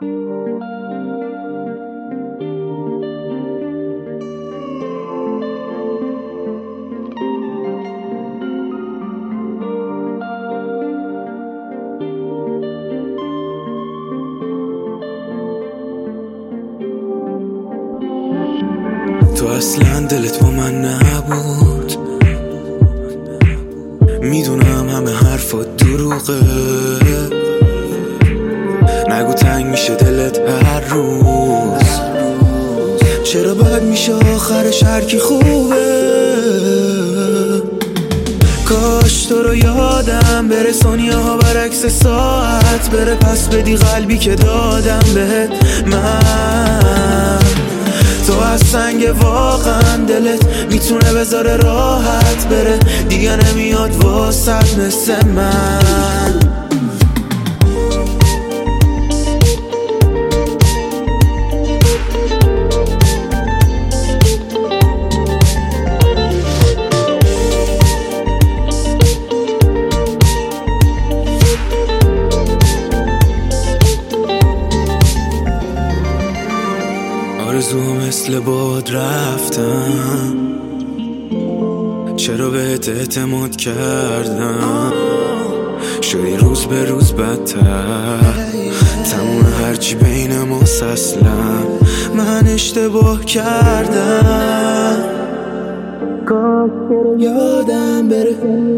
تو اصلا دلت با من نبود، میدونم همه حرفات دروغه. نگو تنگ میشه دلت هر روز، چرا بد میشه آخرش هرکی خوبه. کاش تو رو یادم بره، ثانیه ها برعکس ساعت بره، پس بدی قلبی که دادم بهت. من تو از سنگ واقعا دلت میتونه بذاره راحت بره، دیگه نمیاد واسط مثل من. آرزو مثل باد رفتم، چرا بهت اعتماد کردم؟ شدی روز به روز بدتر، تموم هرچی بین ماست. اصلا من اشتباه کردم. کاش تو یادم بره،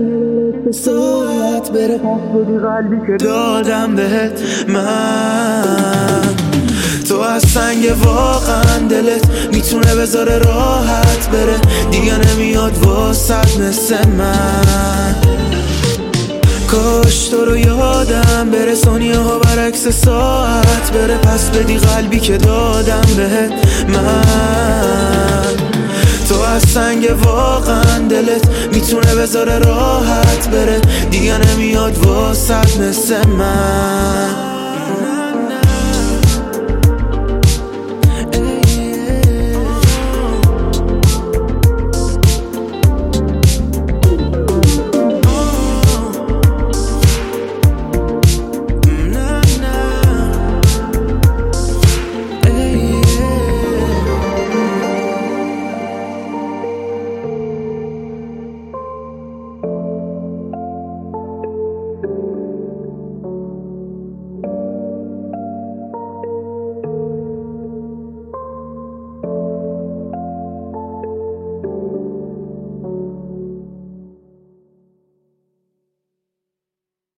ساعت بره، پس بدی قلبی که دادم بهت. من تو از سنگ واقعا دلت میتونه بذاره راحت بره، دیگه نمیاد واسط مثل من. کاش تو رو یادم بره، ثانیه ها برعکس ساعت بره، پس بدی قلبی که دادم بهت. من تو از سنگ واقعا دلت میتونه بذاره راحت بره، دیگه نمیاد واسط مثل من.